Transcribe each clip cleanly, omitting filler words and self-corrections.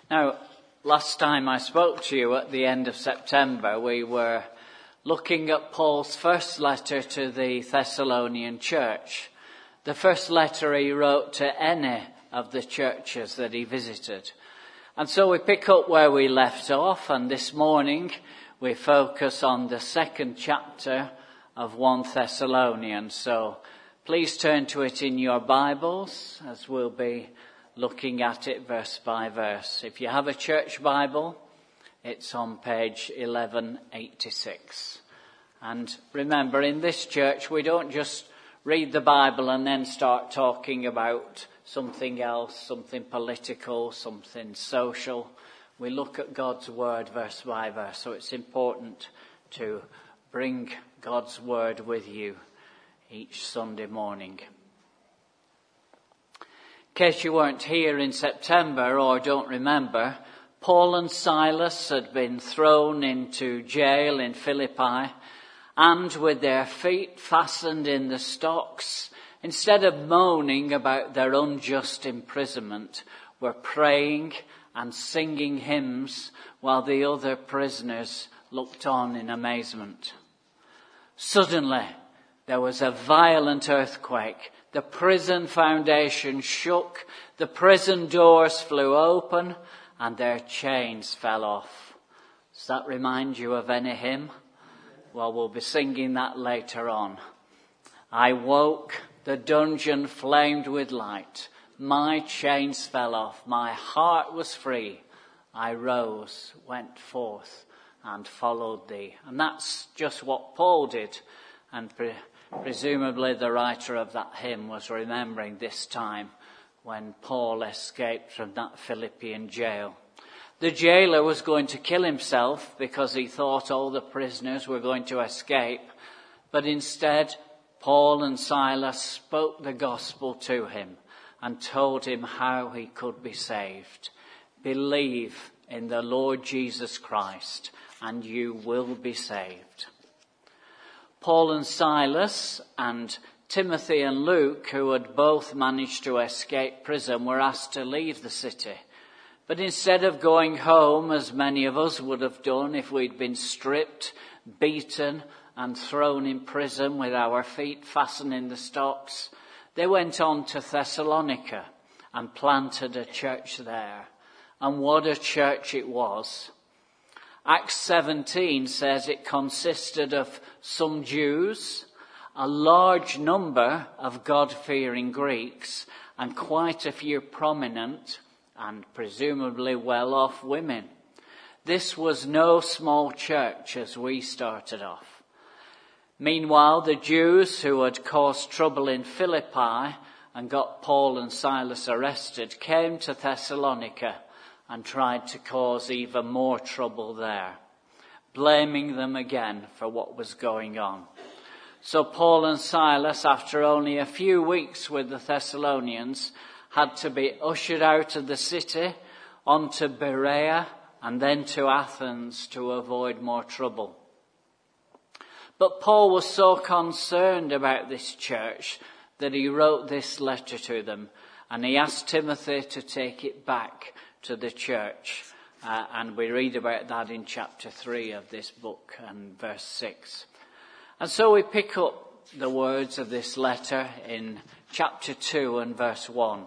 Now, last time I spoke to you at the end of September, we were looking at Paul's first letter to the Thessalonian church. The first letter he wrote to any of the churches that he visited. And so we pick up where we left off, and this morning we focus on the second chapter of 1 Thessalonians. So please turn to it in your Bibles as we'll be looking at it verse by verse. If you have a church Bible, it's on page 1186. And remember, in this church, we don't just read the Bible and then start talking about something else, something political, something social. We look at God's word verse by verse. So it's important to bring God's word with you each Sunday morning. In case you weren't here in September or don't remember, Paul and Silas had been thrown into jail in Philippi, and with their feet fastened in the stocks, instead of moaning about their unjust imprisonment, were praying and singing hymns while the other prisoners looked on in amazement. Suddenly, there was a violent earthquake. The prison foundation shook, the prison doors flew open, and their chains fell off. Does that remind you of any hymn? Well, we'll be singing that later on. I woke, the dungeon flamed with light. My chains fell off, my heart was free. I rose, went forth, and followed thee. And that's just what Paul did. And presumably the writer of that hymn was remembering this time when Paul escaped from that Philippian jail. The jailer was going to kill himself because he thought all the prisoners were going to escape. But instead, Paul and Silas spoke the gospel to him and told him how he could be saved. Believe in the Lord Jesus Christ and you will be saved. Paul and Silas and Timothy and Luke, who had both managed to escape prison, were asked to leave the city. But instead of going home, as many of us would have done if we'd been stripped, beaten and thrown in prison with our feet fastened in the stocks, they went on to Thessalonica and planted a church there. And what a church it was. Acts 17 says it consisted of some Jews, a large number of God-fearing Greeks, and quite a few prominent and presumably well-off women. This was no small church as we started off. Meanwhile, the Jews who had caused trouble in Philippi and got Paul and Silas arrested came to Thessalonica and tried to cause even more trouble there, blaming them again for what was going on. So Paul and Silas, after only a few weeks with the Thessalonians, had to be ushered out of the city onto Berea and then to Athens to avoid more trouble. But Paul was so concerned about this church that he wrote this letter to them, and he asked Timothy to take it back to the church. And we read about that in chapter 3 of this book and verse 6. And so we pick up the words of this letter in chapter 2 and verse 1.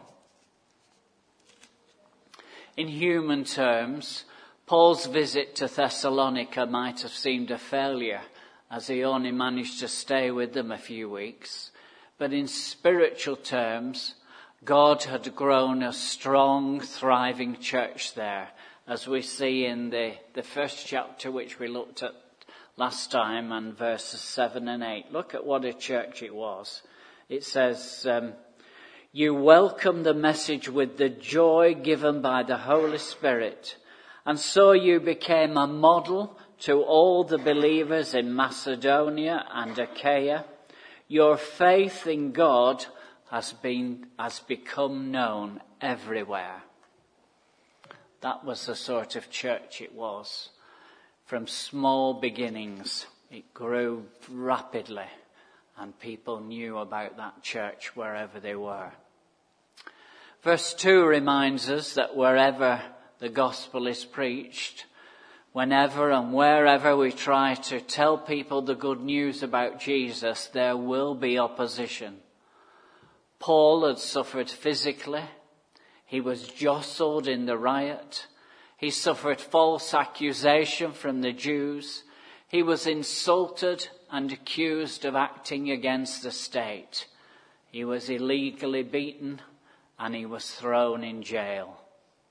In human terms, Paul's visit to Thessalonica might have seemed a failure, as he only managed to stay with them a few weeks. But in spiritual terms, God had grown a strong, thriving church there, as we see in the first chapter which we looked at last time, and verses 7 and 8. Look at what a church it was. It says, you welcome the message with the joy given by the Holy Spirit, and so you became a model to all the believers in Macedonia and Achaia. Your faith in God has become known everywhere. That was the sort of church it was. From small beginnings, it grew rapidly, and people knew about that church wherever they were. Verse 2 reminds us that wherever the gospel is preached, whenever and wherever we try to tell people the good news about Jesus, there will be opposition. Paul had suffered physically. He was jostled in the riot. He suffered false accusation from the Jews. He was insulted and accused of acting against the state. He was illegally beaten and he was thrown in jail.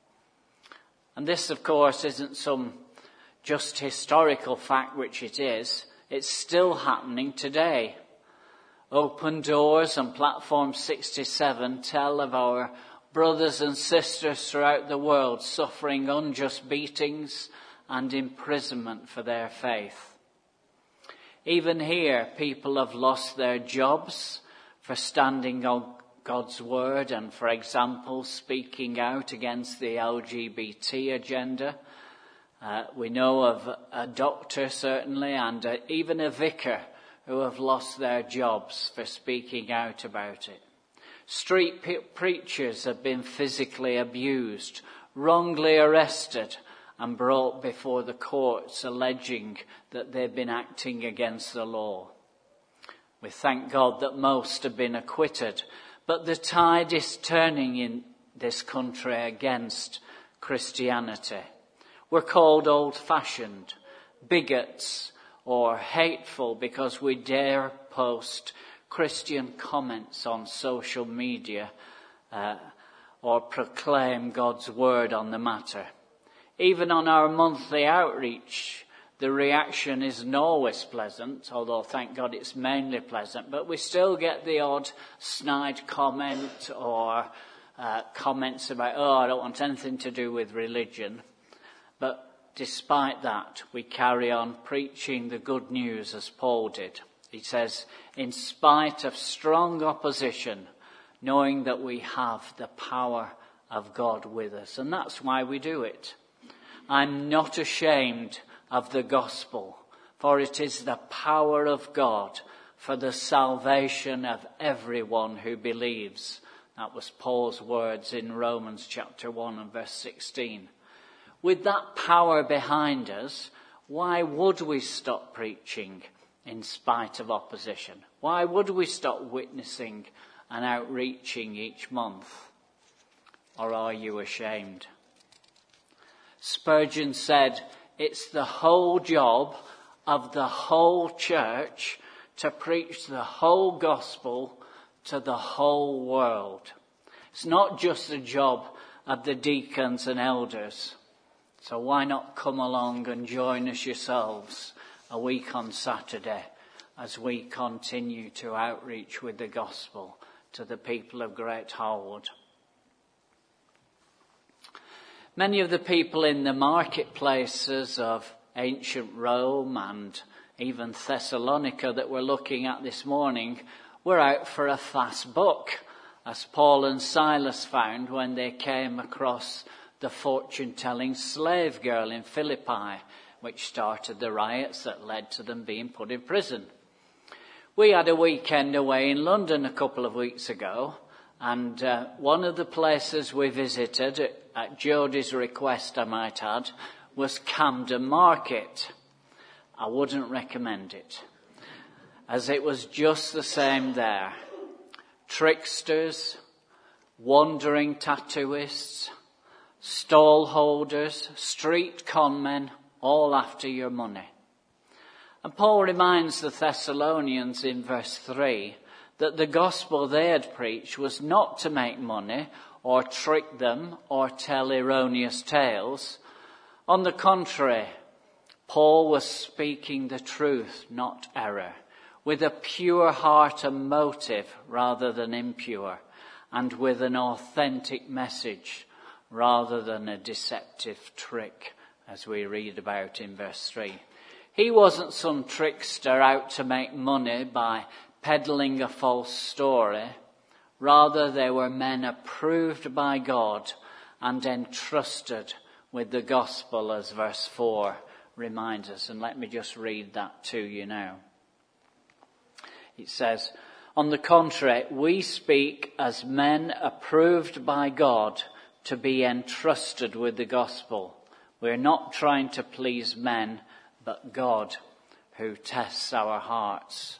And this, of course, isn't some just historical fact, which it is. It's still happening today. Open Doors and Platform 67 tell of our brothers and sisters throughout the world suffering unjust beatings and imprisonment for their faith. Even here, people have lost their jobs for standing on God's word and, for example, speaking out against the LGBT agenda. We know of a doctor, certainly, and even a vicar who have lost their jobs for speaking out about it. Street preachers have been physically abused, wrongly arrested, and brought before the courts alleging that they've been acting against the law. We thank God that most have been acquitted, but the tide is turning in this country against Christianity. We're called old-fashioned, bigots, or hateful because we dare post Christian comments on social media or proclaim God's word on the matter. Even on our monthly outreach, the reaction isn't always pleasant, although thank God it's mainly pleasant, but we still get the odd snide comment or comments about, I don't want anything to do with religion. But despite that, we carry on preaching the good news as Paul did. He says, in spite of strong opposition, knowing that we have the power of God with us. And that's why we do it. I'm not ashamed of the gospel, for it is the power of God for the salvation of everyone who believes. That was Paul's words in Romans chapter 1 and verse 16. With that power behind us, why would we stop preaching in spite of opposition? Why would we stop witnessing and outreaching each month? Or are you ashamed? Spurgeon said, it's the whole job of the whole church to preach the whole gospel to the whole world. It's not just the job of the deacons and elders. So why not come along and join us yourselves a week on Saturday as we continue to outreach with the gospel to the people of Great Harwood. Many of the people in the marketplaces of ancient Rome and even Thessalonica that we're looking at this morning were out for a fast buck, as Paul and Silas found when they came across the fortune-telling slave girl in Philippi, which started the riots that led to them being put in prison. We had a weekend away in London a couple of weeks ago, and one of the places we visited, at Jodie's request I might add, was Camden Market. I wouldn't recommend it, as it was just the same there. Tricksters, wandering tattooists, stall holders, street conmen, all after your money. And Paul reminds the Thessalonians in verse 3 that the gospel they had preached was not to make money or trick them or tell erroneous tales. On the contrary, Paul was speaking the truth, not error, with a pure heart and motive rather than impure, and with an authentic message rather than a deceptive trick, as we read about in verse 3. He wasn't some trickster out to make money by peddling a false story. Rather, they were men approved by God and entrusted with the gospel, as verse 4 reminds us. And let me just read that to you now. It says, "On the contrary, we speak as men approved by God to be entrusted with the gospel. We're not trying to please men, but God, who tests our hearts.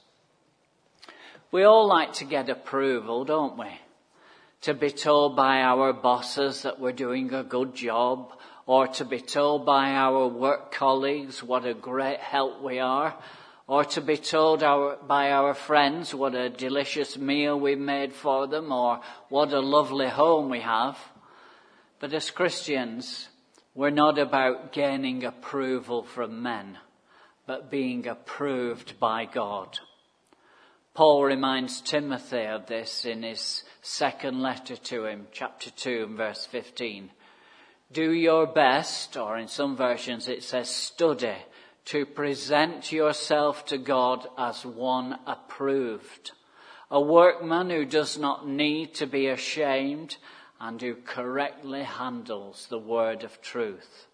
We all like to get approval, don't we? To be told by our bosses that we're doing a good job, or to be told by our work colleagues what a great help we are, or to be told by our friends what a delicious meal we've made for them, or what a lovely home we have. But as Christians, we're not about gaining approval from men, but being approved by God. Paul reminds Timothy of this in his second letter to him, chapter 2 and verse 15. Do your best, or in some versions it says study, to present yourself to God as one approved, a workman who does not need to be ashamed and who correctly handles the word of truth.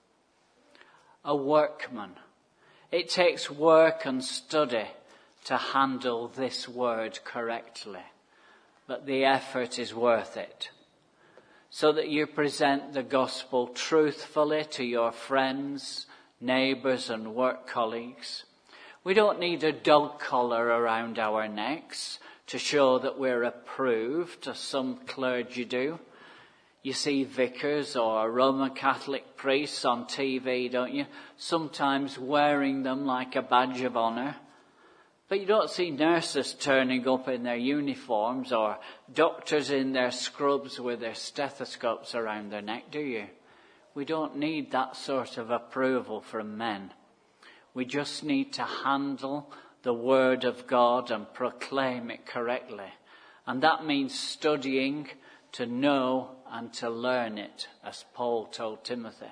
A workman. It takes work and study to handle this word correctly, but the effort is worth it, so that you present the gospel truthfully to your friends, neighbours and work colleagues. We don't need a dog collar around our necks to show that we're approved, as some clergy do. You see vicars or Roman Catholic priests on TV, don't you? Sometimes wearing them like a badge of honour. But you don't see nurses turning up in their uniforms or doctors in their scrubs with their stethoscopes around their neck, do you? We don't need that sort of approval from men. We just need to handle the word of God and proclaim it correctly. And that means studying to know and to learn it, as Paul told Timothy.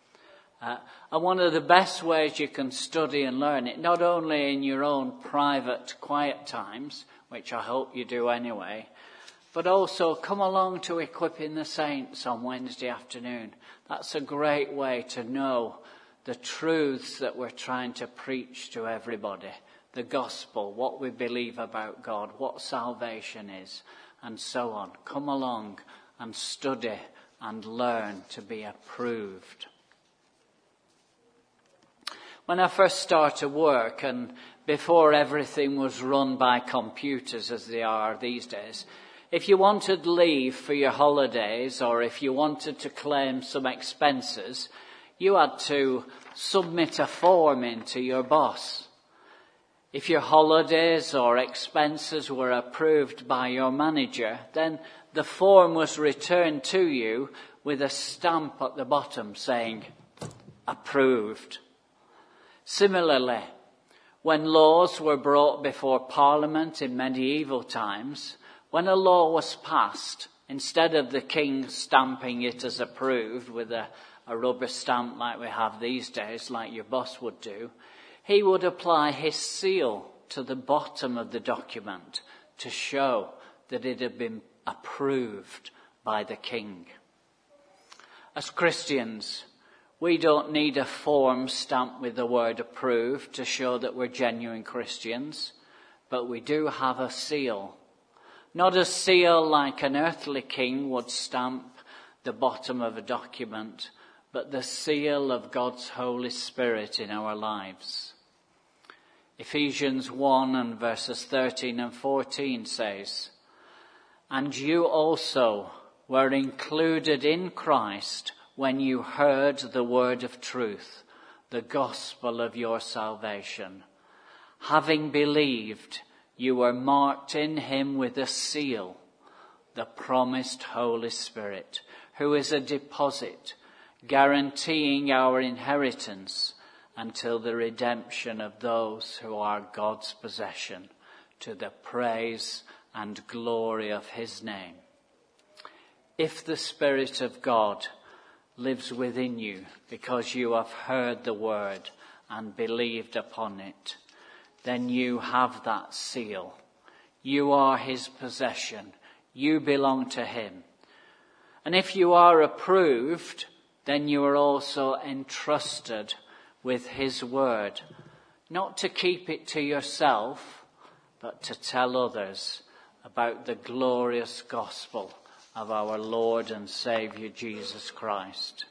And one of the best ways you can study and learn it, not only in your own private quiet times, which I hope you do anyway, but also come along to Equipping the Saints on Wednesday afternoon. That's a great way to know the truths that we're trying to preach to everybody. The gospel, what we believe about God, what salvation is, and so on. Come along and study and learn to be approved. When I first started work, and before everything was run by computers as they are these days, if you wanted leave for your holidays or if you wanted to claim some expenses, you had to submit a form in to your boss. If your holidays or expenses were approved by your manager, then the form was returned to you with a stamp at the bottom saying, approved. Similarly, when laws were brought before Parliament in medieval times, when a law was passed, instead of the king stamping it as approved with a rubber stamp like we have these days, like your boss would do, he would apply his seal to the bottom of the document to show that it had been approved by the king. As Christians, we don't need a form stamped with the word approved to show that we're genuine Christians, but we do have a seal. Not a seal like an earthly king would stamp the bottom of a document, but the seal of God's Holy Spirit in our lives. Ephesians 1 and verses 13 and 14 says, "And you also were included in Christ when you heard the word of truth, the gospel of your salvation. Having believed, you were marked in him with a seal, the promised Holy Spirit, who is a deposit, guaranteeing our inheritance until the redemption of those who are God's possession, to the praise and glory of his name." If the Spirit of God lives within you because you have heard the word and believed upon it, then you have that seal. You are his possession. You belong to him. And if you are approved, then you are also entrusted with his word, not to keep it to yourself, but to tell others about the glorious gospel of our Lord and Saviour Jesus Christ.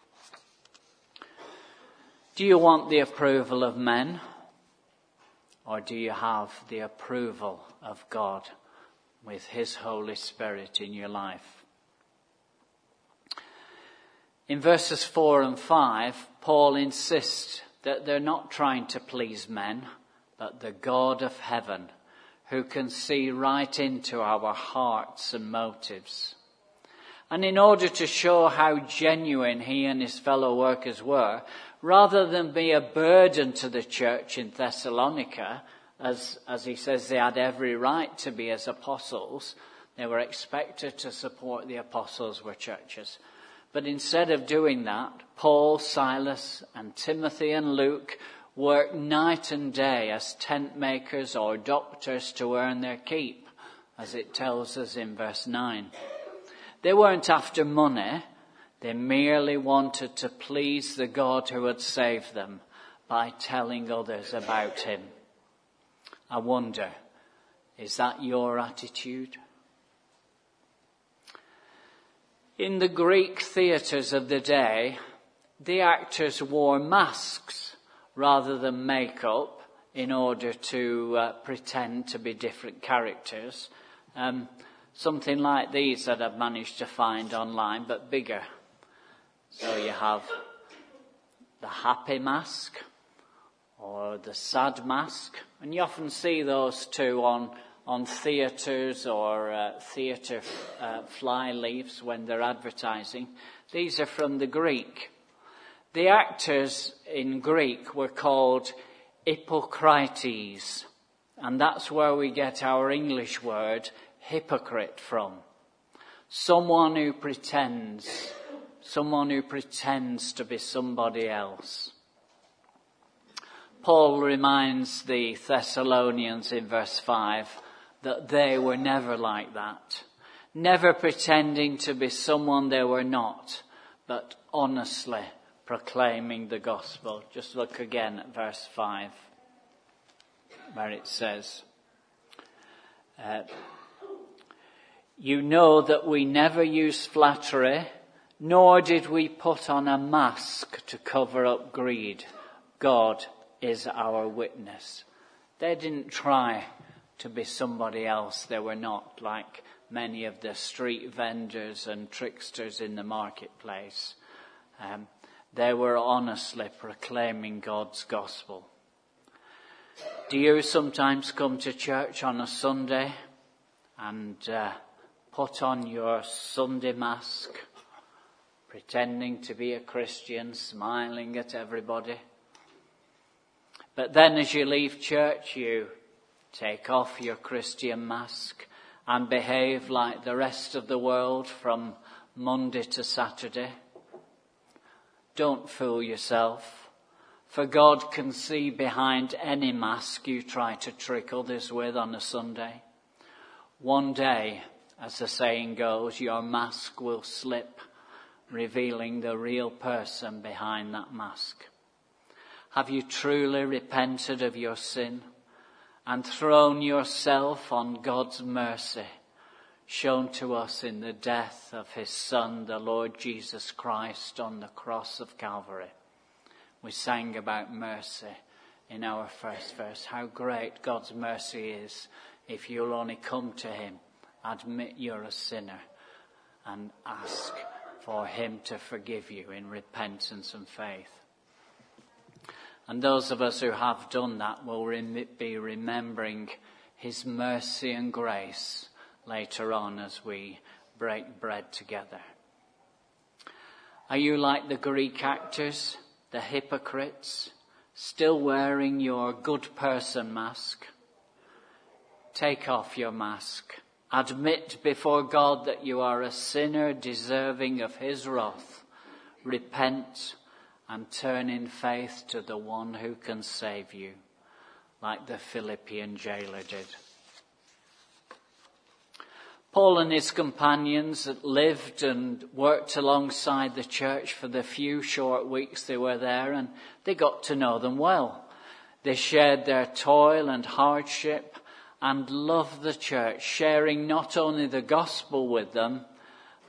Do you want the approval of men, or do you have the approval of God with his Holy Spirit in your life? In verses 4 and 5, Paul insists that they're not trying to please men, but the God of heaven, who can see right into our hearts and motives. And in order to show how genuine he and his fellow workers were, rather than be a burden to the church in Thessalonica, as he says they had every right to be as apostles, they were expected to support the apostles were churches. But instead of doing that, Paul, Silas, and Timothy and Luke worked night and day as tent makers or doctors to earn their keep, as it tells us in verse 9. They weren't after money. They merely wanted to please the God who had saved them by telling others about him. I wonder, is that your attitude? In the Greek theatres of the day, the actors wore masks rather than makeup in order to pretend to be different characters. Something like these that I've managed to find online, but bigger. So you have the happy mask or the sad mask. And you often see those two on theatres or theatre fly leaves when they're advertising. These are from the Greek. The actors in Greek were called hypocrites, and that's where we get our English word hypocrite from. Someone who pretends to be somebody else. Paul reminds the Thessalonians in verse 5 that they were never like that, never pretending to be someone they were not, but honestly proclaiming the gospel. Just look again at verse 5, where it says, you know that we never used flattery, nor did we put on a mask to cover up greed. God is our witness. They didn't try to be somebody else they were not, like many of the street vendors and tricksters in the marketplace. They were honestly proclaiming God's gospel. Do you sometimes come to church on a Sunday and put on your Sunday mask, pretending to be a Christian, smiling at everybody? But then as you leave church, you take off your Christian mask and behave like the rest of the world from Monday to Saturday. Don't fool yourself, for God can see behind any mask you try to trick others with on a Sunday. One day, as the saying goes, your mask will slip, revealing the real person behind that mask. Have you truly repented of your sin and thrown yourself on God's mercy, shown to us in the death of his Son, the Lord Jesus Christ, on the cross of Calvary? We sang about mercy in our first verse. How great God's mercy is if you'll only come to him, admit you're a sinner, and ask for him to forgive you in repentance and faith. And those of us who have done that will be remembering his mercy and grace later on as we break bread together. Are you like the Greek actors, the hypocrites, still wearing your good person mask? Take off your mask. Admit before God that you are a sinner deserving of his wrath. Repent and turn in faith to the one who can save you, like the Philippian jailer did. Paul and his companions lived and worked alongside the church for the few short weeks they were there, and they got to know them well. They shared their toil and hardship and loved the church, sharing not only the gospel with them,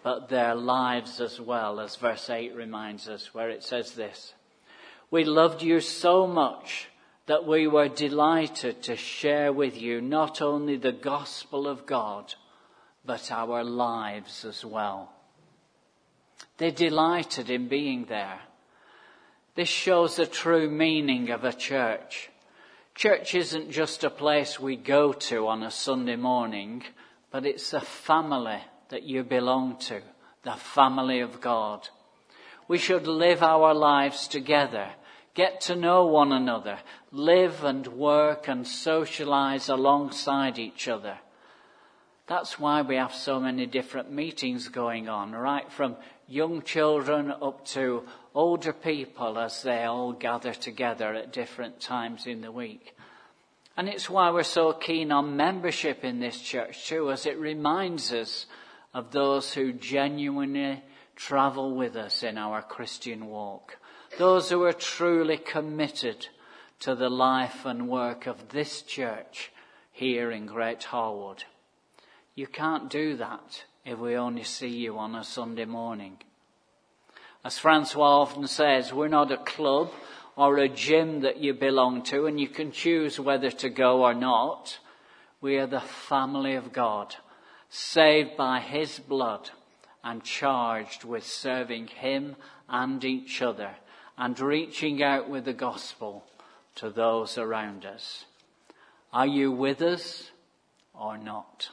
but their lives as well, as verse 8 reminds us, where it says this: "We loved you so much that we were delighted to share with you not only the gospel of God, but our lives as well." They delighted in being there. This shows the true meaning of a church. Church isn't just a place we go to on a Sunday morning, but it's a family that you belong to, the family of God. We should live our lives together, get to know one another, live and work and socialize alongside each other. That's why we have so many different meetings going on, right from young children up to older people as they all gather together at different times in the week. And it's why we're so keen on membership in this church too, as it reminds us of those who genuinely travel with us in our Christian walk. Those who are truly committed to the life and work of this church here in Great Harwood. You can't do that if we only see you on a Sunday morning. As Francois often says, we're not a club or a gym that you belong to and you can choose whether to go or not. We are the family of God, saved by his blood and charged with serving him and each other and reaching out with the gospel to those around us. Are you with us or not?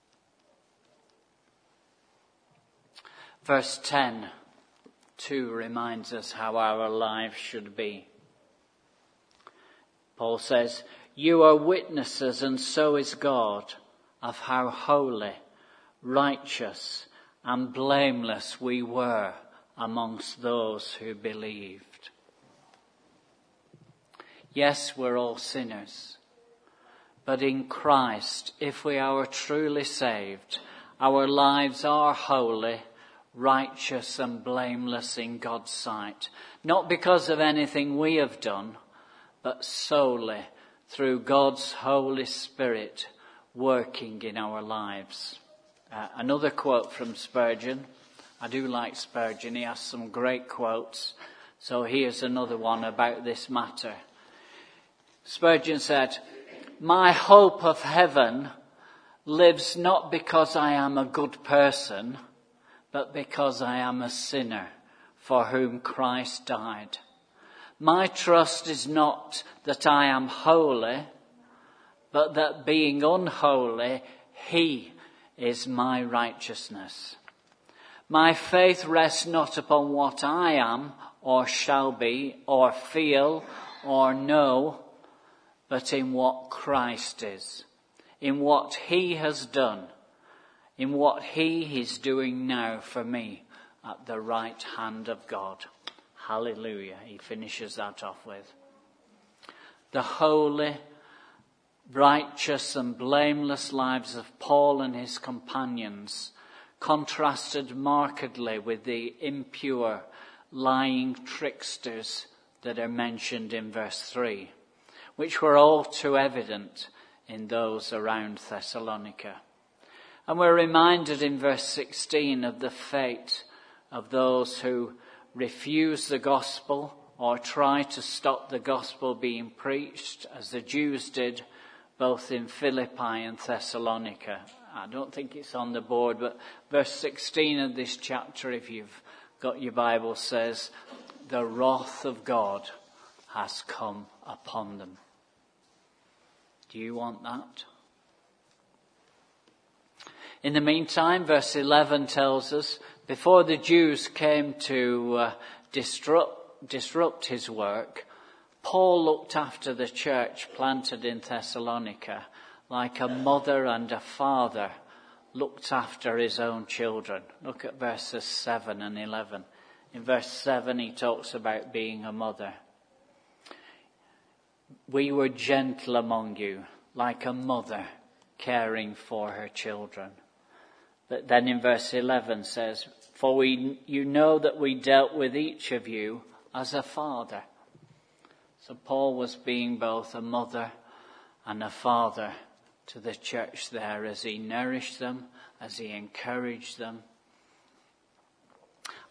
Verse 10, too, reminds us how our lives should be. Paul says, "You are witnesses, and so is God, of how holy, righteous, and blameless we were amongst those who believed." Yes, we're all sinners, but in Christ, if we are truly saved, our lives are holy, righteous and blameless in God's sight, not because of anything we have done, but solely through God's Holy Spirit working in our lives. Another quote from Spurgeon. I do like Spurgeon. He has some great quotes. So here's another one about this matter. Spurgeon said, "My hope of heaven lives not because I am a good person, but because I am a sinner for whom Christ died. My trust is not that I am holy, but that being unholy, he is my righteousness. My faith rests not upon what I am or shall be or feel or know, but in what Christ is, in what he has done, in what he is doing now for me at the right hand of God." Hallelujah. He finishes that off with. The holy, righteous and blameless lives of Paul and his companions contrasted markedly with the impure, lying tricksters that are mentioned in verse 3, which were all too evident in those around Thessalonica. And we're reminded in verse 16 of the fate of those who refuse the gospel or try to stop the gospel being preached, as the Jews did both in Philippi and Thessalonica. I don't think it's on the board, but verse 16 of this chapter, if you've got your Bible, says, "The wrath of God has come upon them." Do you want that? In the meantime, verse 11 tells us, before the Jews came to disrupt his work, Paul looked after the church planted in Thessalonica like a mother and a father looked after his own children. Look at verses 7 and 11. In verse 7, he talks about being a mother. "We were gentle among you, like a mother caring for her children." But then in verse 11 says, "For you know that we dealt with each of you as a father." So Paul was being both a mother and a father to the church there as he nourished them, as he encouraged them.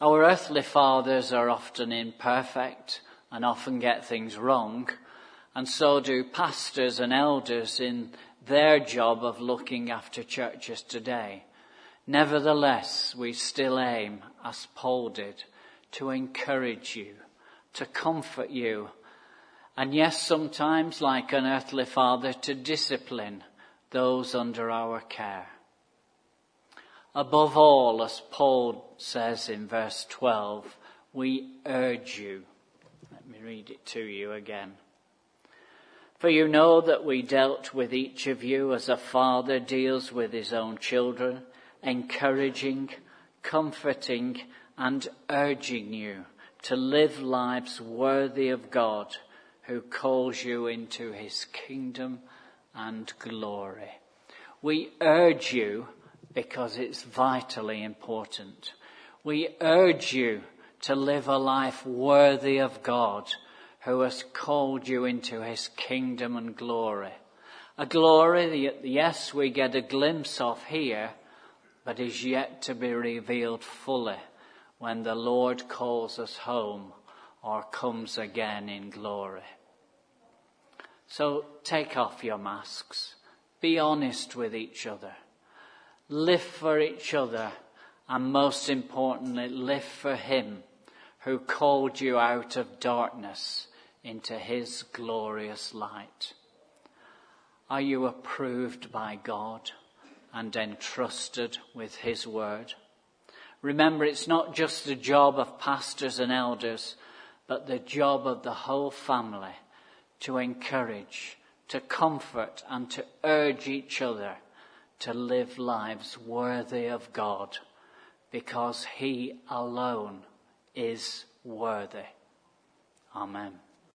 Our earthly fathers are often imperfect and often get things wrong, and so do pastors and elders in their job of looking after churches today. Nevertheless, we still aim, as Paul did, to encourage you, to comfort you, and yes, sometimes, like an earthly father, to discipline those under our care. Above all, as Paul says in verse 12, we urge you. Let me read it to you again. For you know that we dealt with each of you as a father deals with his own children, encouraging, comforting, and urging you to live lives worthy of God, who calls you into his kingdom and glory. We urge you because it's vitally important. We urge you to live a life worthy of God, who has called you into his kingdom and glory. A glory that, yes, we get a glimpse of here, but is yet to be revealed fully when the Lord calls us home or comes again in glory. So take off your masks. Be honest with each other. Live for each other, and most importantly, live for him who called you out of darkness into his glorious light. Are you approved by God and entrusted with his word? Remember, it's not just the job of pastors and elders, but the job of the whole family to encourage, to comfort, and to urge each other to live lives worthy of God, because he alone is worthy. Amen.